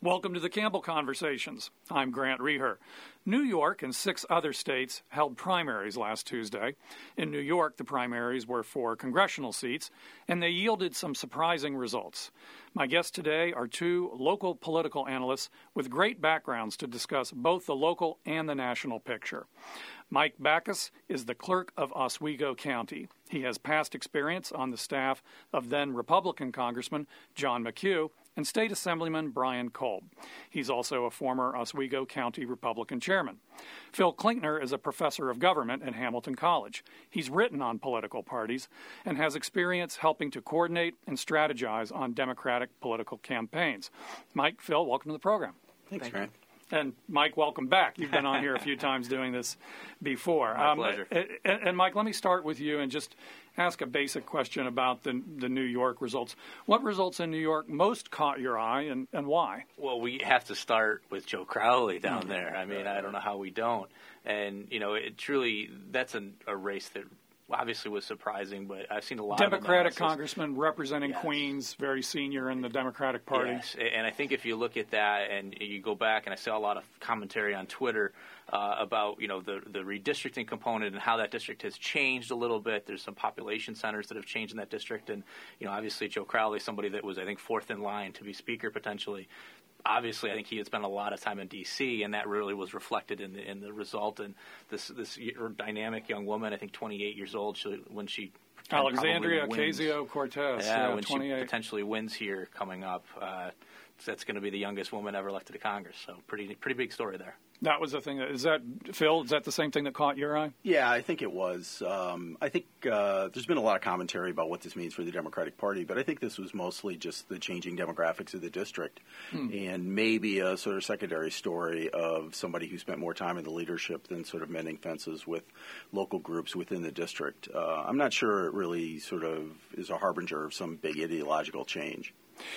Welcome to the Campbell Conversations. I'm Grant Reher. New York and 6 other states held primaries last Tuesday. In New York, the primaries were for congressional seats, and they yielded some surprising results. My guests today are 2 local political analysts with great backgrounds to discuss both the local and the national picture. Mike Backus is the clerk of Oswego County. He has past experience on the staff of then Republican Congressman John McHugh and State Assemblyman Brian Kolb. He's also a former Oswego County Republican chairman. Phil Klinkner is a professor of government at Hamilton College. He's written on political parties and has experience helping to coordinate and strategize on Democratic political campaigns. Mike, Phil, welcome to the program. Thanks, Grant. And Mike, welcome back. You've been on here a few times doing this before. My pleasure. And Mike, let me start with you and just ask a basic question about the New York results. What results in New York most caught your eye and why? Well, we have to start with Joe Crowley down there. I mean, I don't know how we don't. And, you know, it truly, that's a race that obviously was surprising, but I've seen a lot Democratic of congressman representing Queens, very senior in the Democratic Party. Yes, and I think if you look at that and you go back, and I saw a lot of commentary on Twitter about, you know, the redistricting component and how that district has changed a little bit. There's some population centers that have changed in that district, and, you know, obviously Joe Crowley, somebody that was, I think, 4th in line to be speaker potentially. Obviously, I think he had spent a lot of time in D.C., and that really was reflected in the result. And this dynamic young woman, I think 28 years old, when she Alexandria Ocasio-Cortez, when 28. She potentially wins here coming up, that's going to be the youngest woman ever elected to Congress. So pretty big story there. That was the thing. Phil, is that the same thing that caught your eye? Yeah, I think it was. I think there's been a lot of commentary about what this means for the Democratic Party, but I think this was mostly just the changing demographics of the district and maybe a sort of secondary story of somebody who spent more time in the leadership than sort of mending fences with local groups within the district. I'm not sure it really sort of is a harbinger of some big ideological change.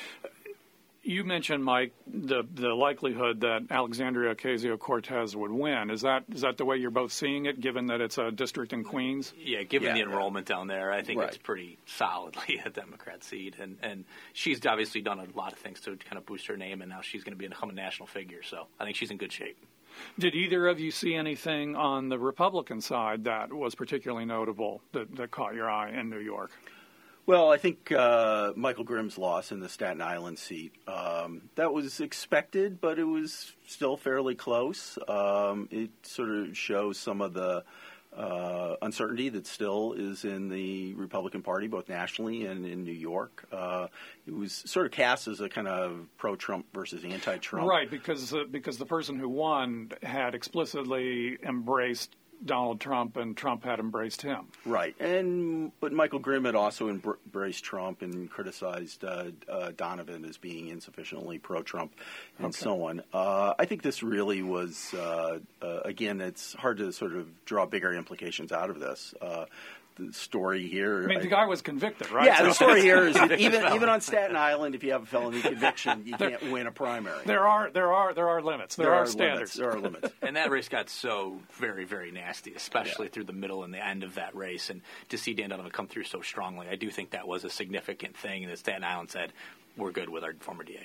You mentioned, Mike, the likelihood that Alexandria Ocasio-Cortez would win. Is that the way you're both seeing it, given that it's a district in Queens? Yeah, given the enrollment down there, I think it's pretty solidly a Democrat seat. And she's obviously done a lot of things to kind of boost her name, and now she's going to become a national figure. So I think she's in good shape. Did either of you see anything on the Republican side that was particularly notable that caught your eye in New York? Well, I think Michael Grimm's loss in the Staten Island seat, that was expected, but it was still fairly close. It sort of shows some of the uncertainty that still is in the Republican Party, both nationally and in New York. It was sort of cast as a kind of pro-Trump versus anti-Trump. Right, because the person who won had explicitly embraced Donald Trump, and Trump had embraced him. Right, but Michael Grimm had also embraced Trump and criticized Donovan as being insufficiently pro-Trump and so on. I think this really was, again, it's hard to sort of draw bigger implications out of this. The story here. I mean, the guy was convicted, right? Yeah, the story here is that even on Staten Island, if you have a felony conviction, you can't win a primary. There are limits. There are standards. There are limits. And that race got so very, very nasty, especially through the middle and the end of that race. And to see Dan Donovan come through so strongly, I do think that was a significant thing. And that Staten Island said, we're good with our former DA.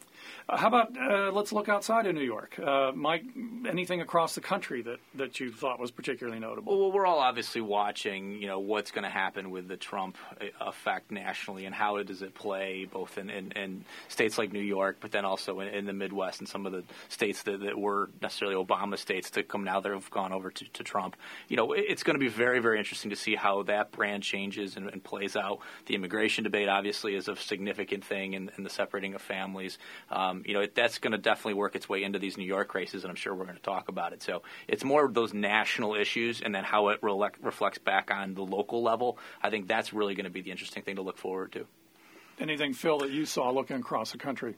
How about let's look outside of New York. Mike, anything across the country that you thought was particularly notable? Well, we're all obviously watching, you know, what's going to happen with the Trump effect nationally and how does it play both in states like New York, but then also in the Midwest and some of the states that were necessarily Obama states to come now that have gone over to Trump. You know, it's going to be very, very interesting to see how that brand changes and plays out. The immigration debate obviously is a significant thing in the separating of families. You know, that's going to definitely work its way into these New York races, and I'm sure we're going to talk about it. So it's more of those national issues and then how it reflects back on the local level. I think that's really going to be the interesting thing to look forward to. Anything, Phil, that you saw looking across the country?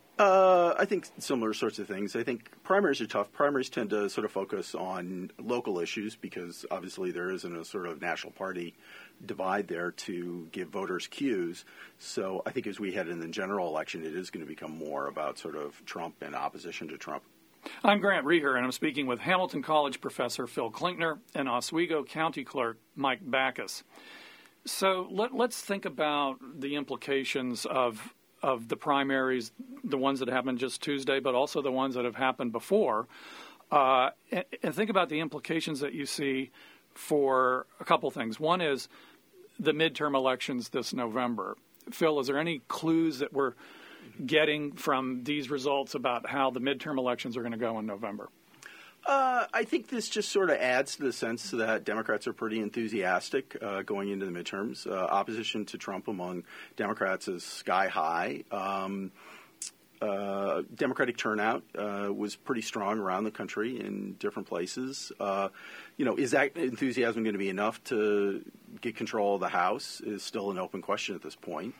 I think similar sorts of things. I think primaries are tough. Primaries tend to sort of focus on local issues because obviously there isn't a sort of national party divide there to give voters cues. So I think as we head in the general election, it is going to become more about sort of Trump and opposition to Trump. I'm Grant Reher, and I'm speaking with Hamilton College professor Phil Klinkner and Oswego County clerk Mike Backus. So let's think about the implications of of the primaries, the ones that happened just Tuesday, but also the ones that have happened before, and think about the implications that you see for a couple things. One is the midterm elections this November. Phil, is there any clues that we're getting from these results about how the midterm elections are going to go in November? I think this just sort of adds to the sense that Democrats are pretty enthusiastic going into the midterms. Opposition to Trump among Democrats is sky high. Democratic turnout was pretty strong around the country in different places. Is that enthusiasm going to be enough to get control of the House is still an open question at this point.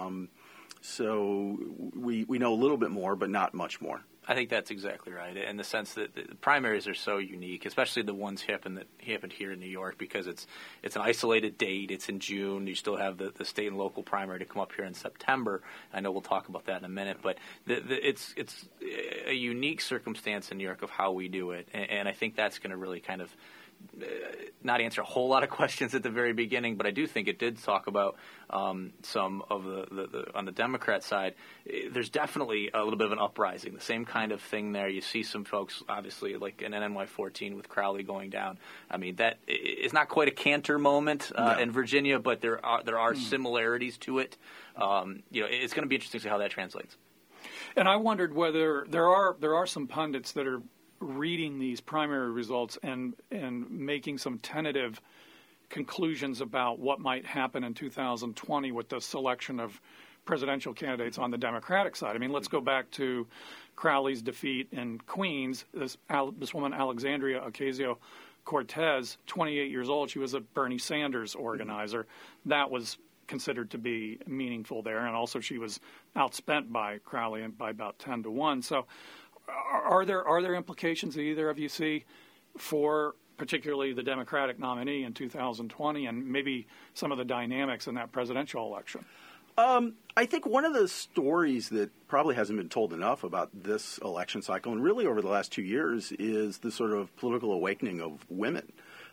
So we know a little bit more, but not much more. I think that's exactly right, in the sense that the primaries are so unique, especially the ones happened here in New York, because it's an isolated date. It's in June. You still have the state and local primary to come up here in September. I know we'll talk about that in a minute, but it's a unique circumstance in New York of how we do it, and I think that's going to really kind of not answer a whole lot of questions at the very beginning, but I do think it did talk about some of the on the Democrat side. There's definitely a little bit of an uprising, the same kind of thing there. You see some folks, obviously, like in NY14 with Crowley going down. I mean, that is not quite a Cantor moment in Virginia, but there are similarities to it. It's going to be interesting to see how that translates. And I wondered whether there are some pundits that are reading these primary results and making some tentative conclusions about what might happen in 2020 with the selection of presidential candidates on the Democratic side. I mean, let's go back to Crowley's defeat in Queens. This woman, Alexandria Ocasio-Cortez, 28 years old, she was a Bernie Sanders organizer. That was considered to be meaningful there, and also she was outspent by Crowley by about 10-1. So Are there implications that either of you see for particularly the Democratic nominee in 2020 and maybe some of the dynamics in that presidential election? I think one of the stories that probably hasn't been told enough about this election cycle, and really over the last 2 years, is the sort of political awakening of women.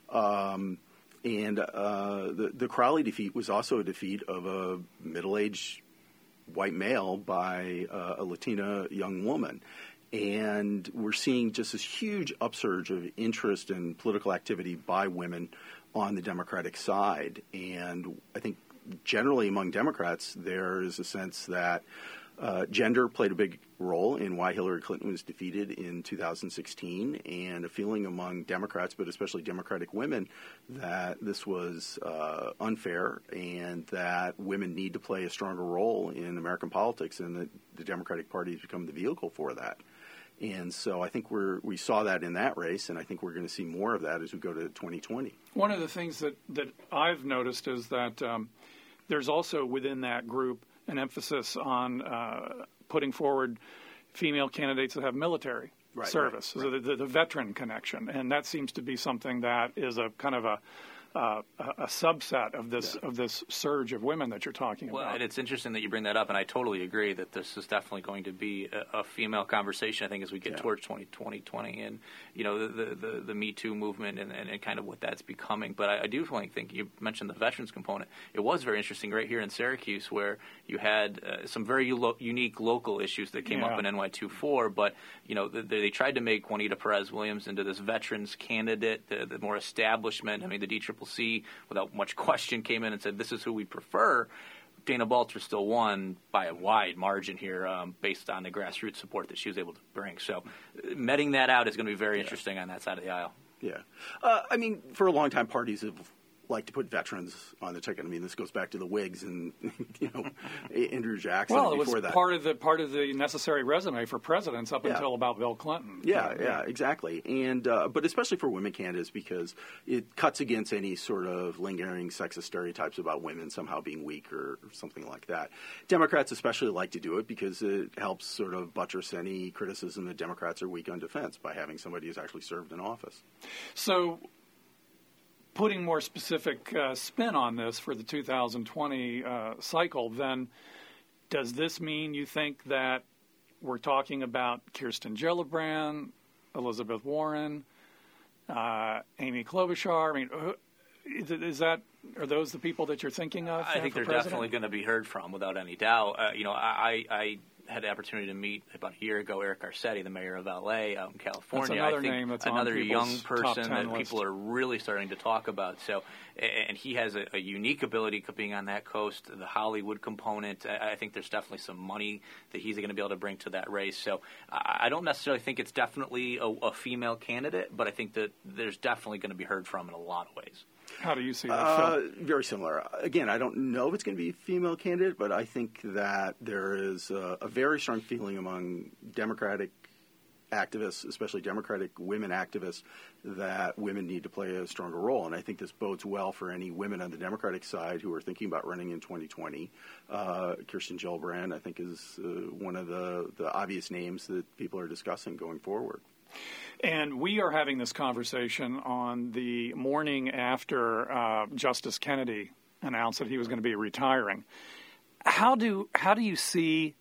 The Crowley defeat was also a defeat of a middle-aged white male by a Latina young woman. And we're seeing just this huge upsurge of interest in political activity by women on the Democratic side. And I think generally among Democrats, there is a sense that gender played a big role in why Hillary Clinton was defeated in 2016, and a feeling among Democrats, but especially Democratic women, that this was unfair and that women need to play a stronger role in American politics, and that the Democratic Party has become the vehicle for that. And so I think we saw that in that race, and I think we're going to see more of that as we go to 2020. One of the things that I've noticed is that there's also within that group an emphasis on putting forward female candidates that have military service, right. So the veteran connection, and that seems to be something that is a kind of a subset of this surge of women that you're talking about. Well, and it's interesting that you bring that up, and I totally agree that this is definitely going to be a female conversation, I think, as we get towards 2020 and, the Me Too movement and kind of what that's becoming. But I do think you mentioned the veterans component. It was very interesting right here in Syracuse, where you had some very unique local issues that came up in NY24, but, they tried to make Juanita Perez-Williams into this veterans candidate, the more establishment. I mean, the DCCC, without much question, came in and said, this is who we prefer. Dana Balter still won by a wide margin here based on the grassroots support that she was able to bring. So meting that out is going to be very interesting on that side of the aisle. Yeah. For a long time, parties have liked to put veterans on the ticket. I mean, this goes back to the Whigs and, Andrew Jackson. Well, it before was that. part of the necessary resume for presidents up until about Bill Clinton. Yeah, exactly. And but especially for women candidates, because it cuts against any sort of lingering sexist stereotypes about women somehow being weak or something like that. Democrats especially like to do it because it helps sort of buttress any criticism that Democrats are weak on defense by having somebody who's actually served in office. So, putting more specific spin on this for the 2020 cycle, then does this mean you think that we're talking about Kirsten Gillibrand, Elizabeth Warren, Amy Klobuchar? I mean, Are those the people that you're thinking of? I think they're definitely going to be heard from, without any doubt. I had the opportunity to meet about a year ago Eric Garcetti, the mayor of L.A. out in California. That's another I think name that's another on young person that list. People are really starting to talk about. So, and he has a unique ability being on that coast, the Hollywood component. I think there's definitely some money that he's going to be able to bring to that race. So I don't necessarily think it's definitely a female candidate, but I think that there's definitely going to be heard from in a lot of ways. How do you see that, Phil? Very similar. Again, I don't know if it's going to be a female candidate, but I think that there is a very strong feeling among Democratic activists, especially Democratic women activists, that women need to play a stronger role. And I think this bodes well for any women on the Democratic side who are thinking about running in 2020. Kirsten Gillibrand, I think, is one of the obvious names that people are discussing going forward. And we are having this conversation on the morning after Justice Kennedy announced that he was going to be retiring. How do you see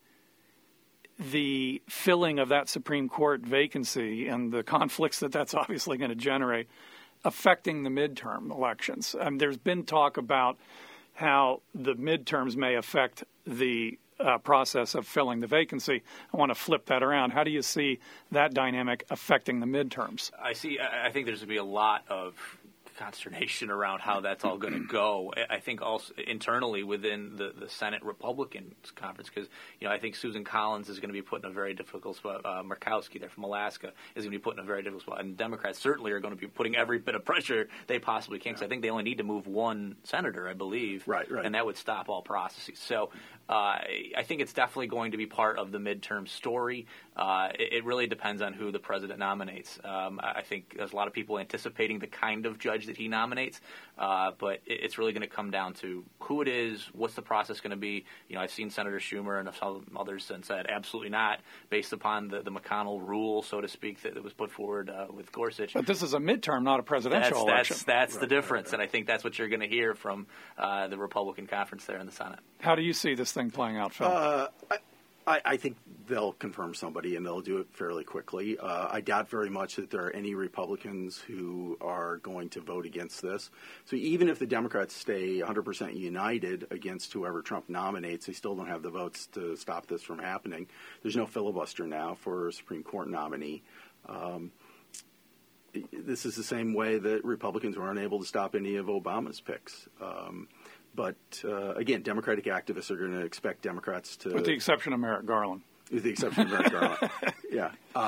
the filling of that Supreme Court vacancy and the conflicts that that's obviously going to generate affecting the midterm elections? There's been talk about how the midterms may affect the process of filling the vacancy. I want to flip that around. How do you see that dynamic affecting the midterms? I think there's going to be a lot of consternation around how that's all going to go. I think also internally within the Senate Republican conference, because I think Susan Collins is going to be put in a very difficult spot. Murkowski, there from Alaska, is going to be put in a very difficult spot, and Democrats certainly are going to be putting every bit of pressure they possibly can. Because I think they only need to move one senator, I believe, right, and that would stop all processes. So I think it's definitely going to be part of the midterm story. It really depends on who the president nominates. I think there's a lot of people anticipating the kind of judge that he nominates, but it's really going to come down to who it is, what's the process going to be. I've seen Senator Schumer and some others and said absolutely not, based upon the McConnell rule, so to speak, that was put forward with Gorsuch. But this is a midterm, not a presidential election. That's the difference, and I think that's what you're going to hear from the Republican conference there in the Senate. How do you see this thing playing out, Phil? I think they'll confirm somebody, and they'll do it fairly quickly. I doubt very much that there are any Republicans who are going to vote against this. So even if the Democrats stay 100% united against whoever Trump nominates, they still don't have the votes to stop this from happening. There's no filibuster now for a Supreme Court nominee. This is the same way that Republicans were unable to stop any of Obama's picks. But, again, Democratic activists are going to expect Democrats to... With the exception of Merrick Garland. With the exception of Merrick Garland, yeah.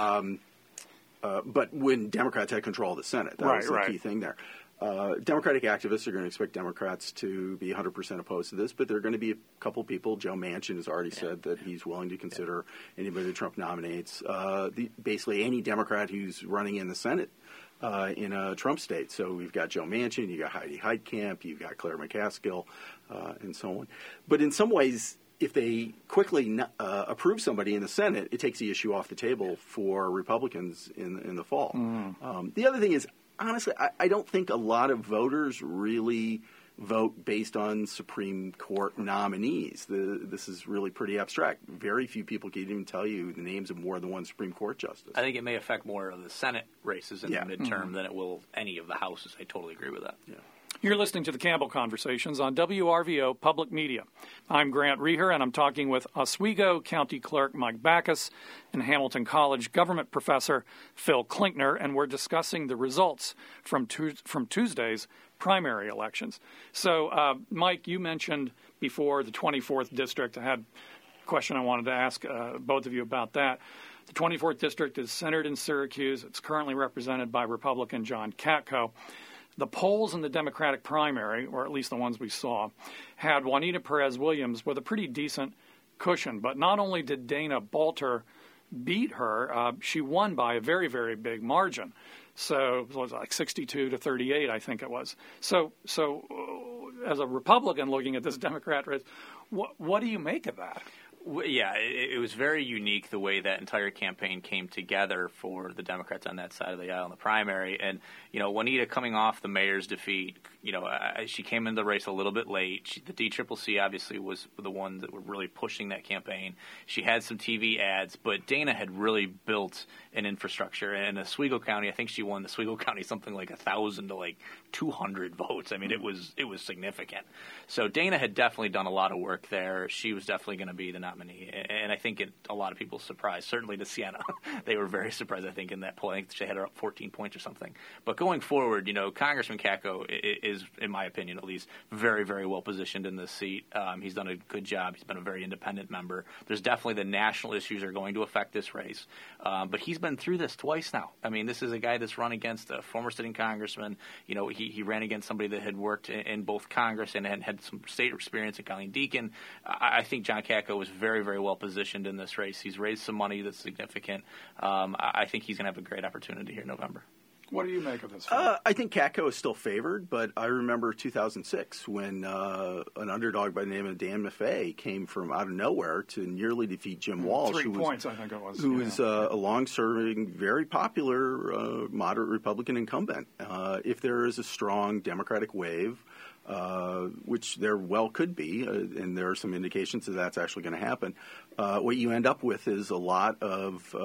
But when Democrats had control of the Senate, that was the key thing there. Democratic activists are going to expect Democrats to be 100% opposed to this, but there are going to be a couple people. Joe Manchin has already said that he's willing to consider anybody that Trump nominates. Basically, any Democrat who's running in the Senate in a Trump state. So we've got Joe Manchin, you've got Heidi Heitkamp, you've got Claire McCaskill, and so on. But in some ways, if they quickly approve somebody in the Senate, it takes the issue off the table for Republicans in the fall. The other thing is, honestly, I don't think a lot of voters really vote based on Supreme Court nominees. This is really pretty abstract. Very few people can even tell you the names of more than one Supreme Court justice. I think it may affect more of the Senate races in the midterm than it will any of the houses. I totally agree with that. Yeah. You're listening to the Campbell Conversations on WRVO Public Media. I'm Grant Reher, and I'm talking with Oswego County Clerk Mike Backus and Hamilton College government professor Phil Klinkner, and we're discussing the results from Tuesday's primary elections. So, Mike, you mentioned before the 24th district. I had a question I wanted to ask both of you about that. The 24th district is centered in Syracuse. It's currently represented by Republican John Katko. The polls in the Democratic primary, or at least the ones we saw, had Juanita Perez-Williams with a pretty decent cushion. But not only did Dana Balter beat her, she won by a very, very big margin. So it was like 62 to 38, I think it was. So as a Republican looking at this Democrat race, what do you make of that? Yeah, it was very unique the way that entire campaign came together for the Democrats on that side of the aisle in the primary. And, Juanita coming off the mayor's defeat, she came into the race a little bit late. The DCCC obviously was the ones that were really pushing that campaign. She had some TV ads, but Dana had really built an infrastructure. And in Oswego County, I think she won the Oswego County something like 1,000 to 200 votes. I mean, it was significant. So Dana had definitely done a lot of work there. She was definitely going to be the nominee. And I think a lot of people surprised, certainly to Siena. They were very surprised, I think, in that poll. I think she had her up 14 points or something. But going forward, Congressman Katko is, in my opinion at least, very, very well positioned in this seat. He's done a good job. He's been a very independent member. There's definitely the national issues are going to affect this race. But he's been through this twice now. I mean, this is a guy that's run against a former sitting congressman. He ran against somebody that had worked in both Congress and had some state experience in Colleen Deacon. I think John Katko was very, very well positioned in this race. He's raised some money that's significant. I think he's going to have a great opportunity here in November. What do you make of this? I think Katko is still favored, but I remember 2006 when an underdog by the name of Dan Maffei came from out of nowhere to nearly defeat Jim Walsh. 3 points, I think it was. Who was a long-serving, very popular, moderate Republican incumbent. If there is a strong Democratic wave, which there well could be, and there are some indications that that's actually going to happen, what you end up with is a lot of,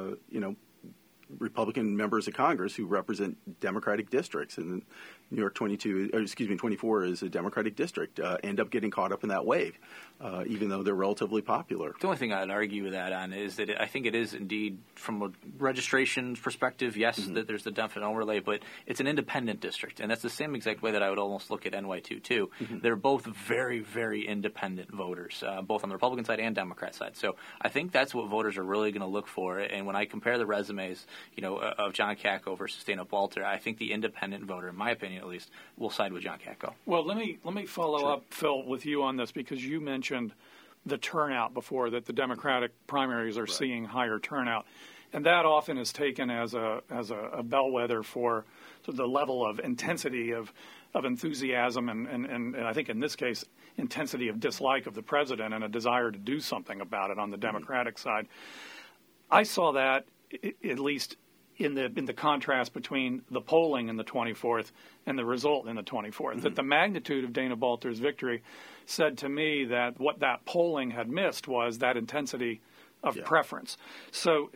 Republican members of Congress who represent Democratic districts, and New York 24 is a Democratic district, end up getting caught up in that wave, even though they're relatively popular. The only thing I'd argue with that on is that I think it is indeed, from a registration perspective, yes, that there's the definite overlay, but it's an independent district, and that's the same exact way that I would almost look at NY2 too. They're both very, very independent voters, both on the Republican side and Democrat side. So I think that's what voters are really going to look for, and when I compare the resumes, of John Katko versus Dana Balter, I think the independent voter, in my opinion at least, will side with John Katko. Well, let me follow up, Phil, with you on this, because you mentioned the turnout before, that the Democratic primaries are seeing higher turnout, and that often is taken as a bellwether for the level of intensity of enthusiasm and I think in this case intensity of dislike of the president and a desire to do something about it on the Democratic side. I saw that at least in the contrast between the polling in the 24th and the result in the 24th, that the magnitude of Dana Balter's victory said to me that what that polling had missed was that intensity of preference. So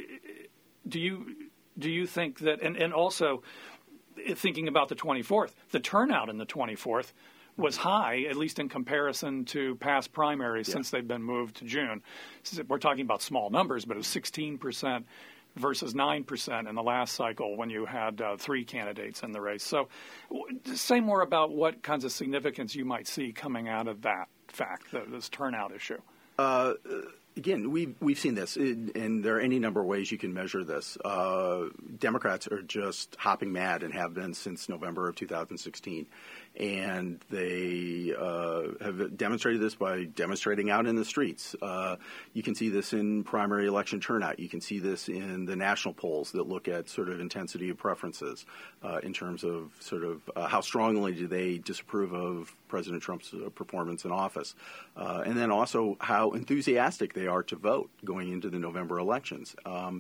do you think that, and also thinking about the 24th, the turnout in the 24th was high, at least in comparison to past primaries since they've been moved to June. We're talking about small numbers, but it was 16% versus 9% in the last cycle when you had 3 candidates in the race. So say more about what kinds of significance you might see coming out of that fact, this turnout issue. Again, we've seen this, and there are any number of ways you can measure this. Democrats are just hopping mad and have been since November of 2016. And they have demonstrated this by demonstrating out in the streets. You can see this in primary election turnout. You can see this in the national polls that look at sort of intensity of preferences in terms of sort of how strongly do they disapprove of President Trump's performance in office. And then also how enthusiastic they are to vote going into the November elections.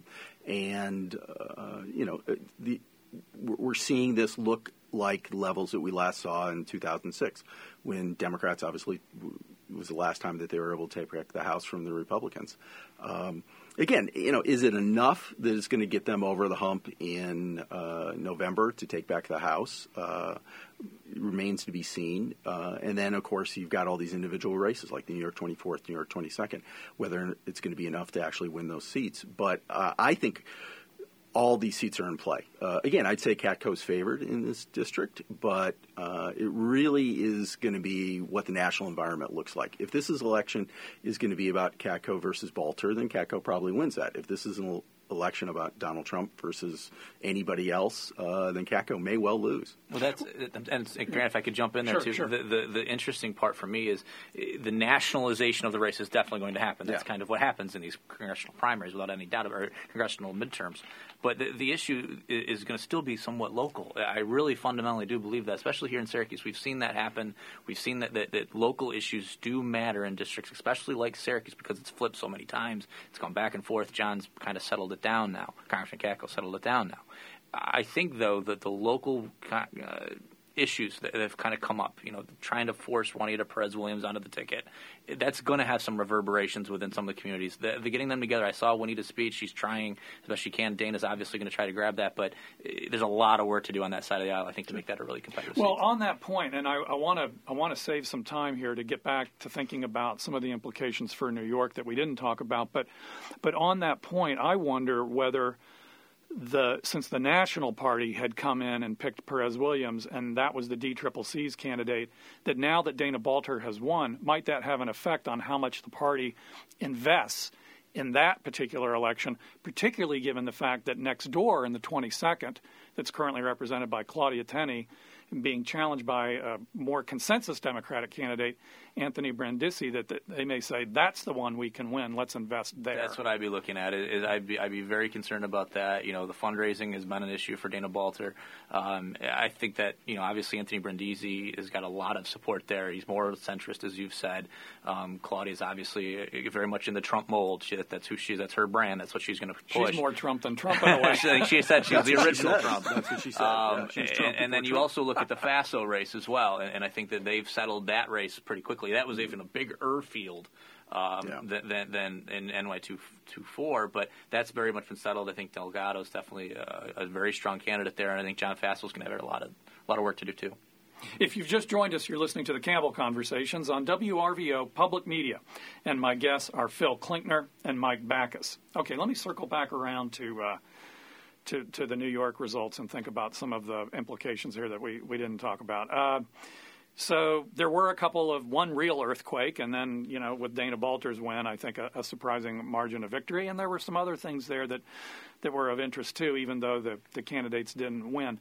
We're seeing this look like levels that we last saw in 2006 when Democrats obviously was the last time that they were able to take back the House from the Republicans. Again, is it enough that it's going to get them over the hump in November to take back the House? Remains to be seen. And then, of course, you've got all these individual races like the New York 24th, New York 22nd, whether it's going to be enough to actually win those seats. But I think all these seats are in play. Again, I'd say Katko's favored in this district, but it really is going to be what the national environment looks like. If this election is going to be about Katko versus Balter, then Katko probably wins that. If this is an election about Donald Trump versus anybody else, then Katko may well lose. Well, and Grant, if I could jump in there too. Sure. The interesting part for me is the nationalization of the race is definitely going to happen. That's kind of what happens in these congressional primaries, without any doubt, or congressional midterms. But the issue is going to still be somewhat local. I really fundamentally do believe that, especially here in Syracuse. We've seen that happen. We've seen that local issues do matter in districts, especially like Syracuse, because it's flipped so many times. It's gone back and forth. John's kind of settled it down now. Congressman Katko settled it down now. I think, though, that the local issues that have kind of come up, trying to force Juanita Perez-Williams onto the ticket, that's going to have some reverberations within some of the communities. The getting them together, I saw Juanita's speech. She's trying as best she can. Dana's obviously going to try to grab that, but there's a lot of work to do on that side of the aisle, I think, to make that a really competitive seat. On that point, and I want to save some time here to get back to thinking about some of the implications for New York that we didn't talk about, but on that point, I wonder whether since the National Party had come in and picked Perez-Williams, and that was the DCCC's candidate, that now that Dana Balter has won, might that have an effect on how much the party invests in that particular election, particularly given the fact that next door in the 22nd, that's currently represented by Claudia Tenney, being challenged by a more consensus Democratic candidate, Anthony Brindisi, that they may say, that's the one we can win, let's invest there. That's what I'd be looking at. I'd be very concerned about that. The fundraising has been an issue for Dana Balter. I think that, obviously Anthony Brindisi has got a lot of support there. He's more centrist, as you've said. Claudia's obviously very much in the Trump mold. That's her brand. That's what she's going to push. She's more Trump than Trump in a way. She said she's the original Trump. That's what she said. And then you also look at the FASO race as well, and I think that they've settled that race pretty quickly. That was even a bigger field than in NY24, but that's very much been settled. I think Delgado's definitely a very strong candidate there, and I think John Fassel's going to have a lot of work to do too. If you've just joined us, you're listening to the Campbell Conversations on WRVO Public Media, and my guests are Phil Klinkner and Mike Backus. Okay, let me circle back around to the New York results and think about some of the implications here that we didn't talk about. So there were one real earthquake, and then, with Dana Balter's win, I think a surprising margin of victory. And there were some other things there that were of interest, too, even though the candidates didn't win.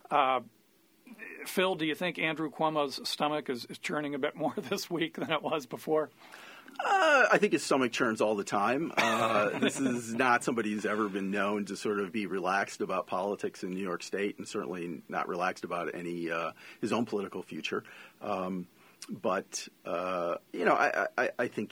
Phil, do you think Andrew Cuomo's stomach is churning a bit more this week than it was before? I think his stomach churns all the time. This is not somebody who's ever been known to sort of be relaxed about politics in New York State, and certainly not relaxed about his own political future. But I think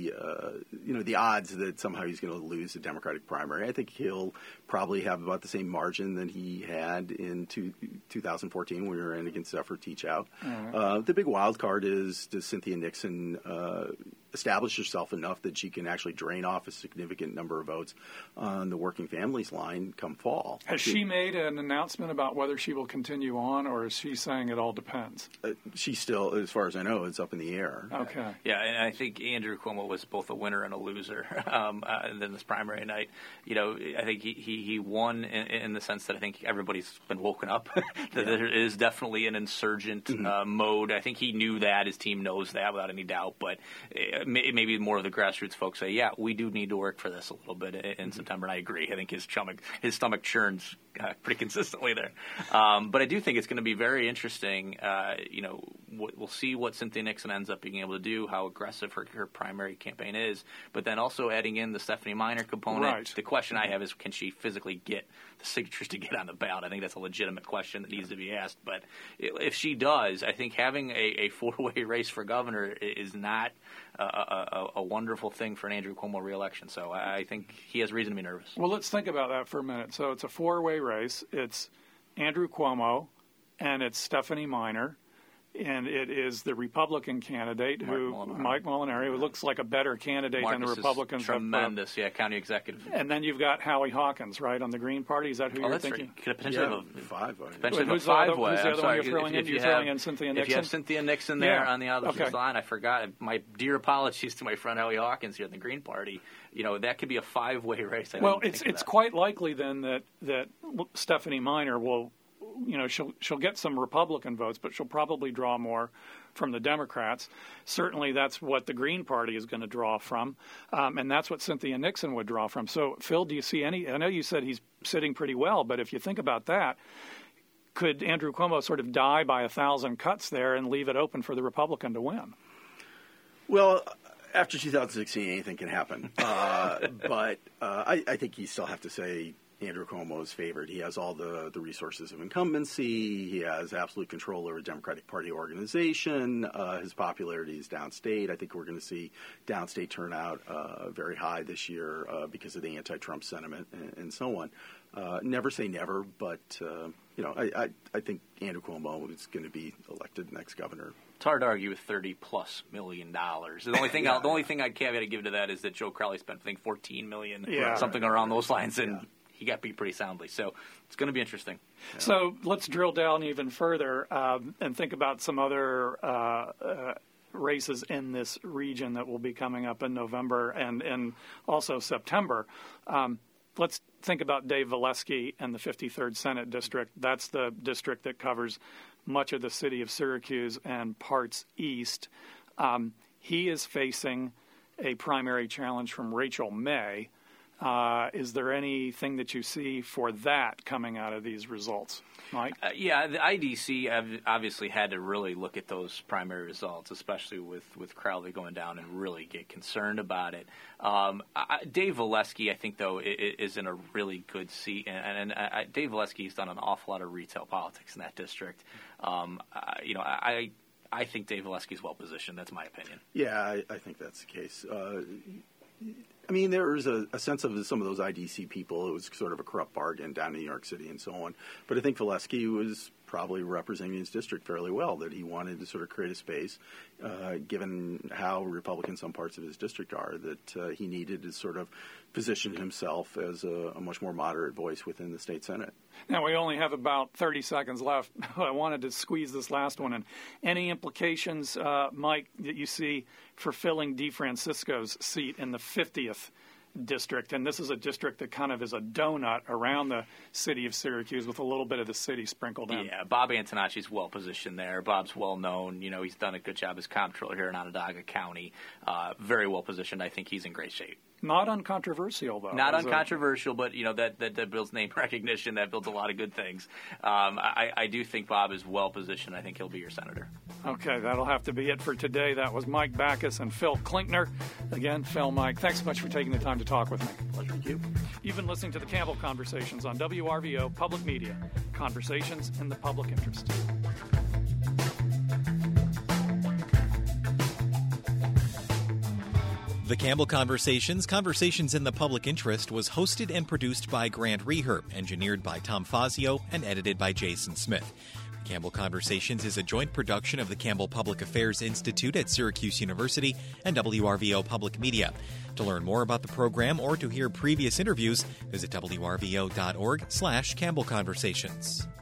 the odds that somehow he's going to lose the Democratic primary, I think he'll probably have about the same margin that he had in 2014 when we were in against Zephyr Teachout. Mm-hmm. The big wild card is, does Cynthia Nixon establish herself enough that she can actually drain off a significant number of votes on the working families line come fall? Has she made an announcement about whether she will continue on, or is she saying it all depends? She still, as far as I know, it's up in the air. Okay. Yeah, and I think Andrew Cuomo was both a winner and a loser in this primary night. I think he won in the sense that I think everybody's been woken up. That there is definitely an insurgent mode. I think he knew that. His team knows that without any doubt. But maybe more of the grassroots folks say, yeah, we do need to work for this a little bit in September, and I agree. I think his stomach churns pretty consistently there. But I do think it's going to be very interesting. We'll see what Cynthia Nixon ends up being able to do, how aggressive her primary campaign is, but then also adding in the Stephanie Miner component. Right. The question I have is, can she physically get the signatures to get on the ballot? I think that's a legitimate question that needs to be asked. But if she does, I think having a four-way race for governor is not a wonderful thing for an Andrew Cuomo reelection. So I think he has reason to be nervous. Well, let's think about that for a minute. So it's a four-way race. It's Andrew Cuomo, and it's Stephanie Miner, and it is the Republican candidate, Mike Molinari, who looks like a better candidate than the Republicans. Tremendous, county executive. And then you've got Howie Hawkins, right, on the Green Party. Is that who you're thinking? Right. Could potentially have a five-way. Who's the other one you're throwing in? You're throwing in Cynthia Nixon? If you have Cynthia Nixon there on the other line, I forgot. My dear apologies to my friend Howie Hawkins here in the Green Party. That could be a five-way race. Well, it's quite likely then that Stephanie Miner will she'll get some Republican votes, but she'll probably draw more from the Democrats. Certainly, that's what the Green Party is going to draw from, and that's what Cynthia Nixon would draw from. So, Phil, do you see any? I know you said he's sitting pretty well, but if you think about that, could Andrew Cuomo sort of die by 1,000 cuts there and leave it open for the Republican to win? Well, after 2016, anything can happen. But I think you still have to say Andrew Cuomo is favored. He has all the resources of incumbency. He has absolute control over the Democratic Party organization. His popularity is downstate. I think we're going to see downstate turnout very high this year because of the anti-Trump sentiment and so on. Never say never, but I think Andrew Cuomo is going to be elected next governor. It's hard to argue with $30+ million. The only thing the only thing I'd caveat to give to that is that Joe Crowley spent, I think, $14 million, something around those lines, and he got beat pretty soundly. So it's going to be interesting. Yeah. So let's drill down even further and think about some other races in this region that will be coming up in November and also September. Let's think about Dave Valesky and the 53rd Senate District. That's the district that covers much of the city of Syracuse and parts east. He is facing a primary challenge from Rachel May. Is there anything that you see for that coming out of these results, Mike? Yeah, the IDC obviously had to really look at those primary results, especially with Crowley going down, and really get concerned about it. Dave Valesky, I think, though, is in a really good seat, and Dave Valesky has done an awful lot of retail politics in that district. I think Dave Valesky is well positioned. That's my opinion. Yeah, I think that's the case. I mean, there is a sense of some of those IDC people. It was sort of a corrupt bargain down in New York City and so on. But I think Valesky was probably representing his district fairly well, that he wanted to sort of create a space, given how Republican some parts of his district are, that he needed to sort of position himself as a much more moderate voice within the state Senate. Now, we only have about 30 seconds left. I wanted to squeeze this last one in. Any implications, Mike, that you see for filling DeFrancisco's seat in the 50th district? And this is a district that kind of is a donut around the city of Syracuse with a little bit of the city sprinkled in. Yeah, Bob Antonacci's well positioned there. Bob's well known. He's done a good job as comptroller here in Onondaga County. Very well positioned. I think he's in great shape. Not uncontroversial, though. Not uncontroversial, but that builds name recognition. That builds a lot of good things. I do think Bob is well positioned. I think he'll be your senator. Okay, that'll have to be it for today. That was Mike Backus and Phil Klinkner. Again, Phil, Mike, thanks so much for taking the time to talk with me. Pleasure. Thank you. You've been listening to the Campbell Conversations on WRVO Public Media. Conversations in the public interest. The Campbell Conversations in the Public Interest was hosted and produced by Grant Reher, engineered by Tom Fazio, and edited by Jason Smith. The Campbell Conversations is a joint production of the Campbell Public Affairs Institute at Syracuse University and WRVO Public Media. To learn more about the program or to hear previous interviews, visit wrvo.org/Campbell Conversations.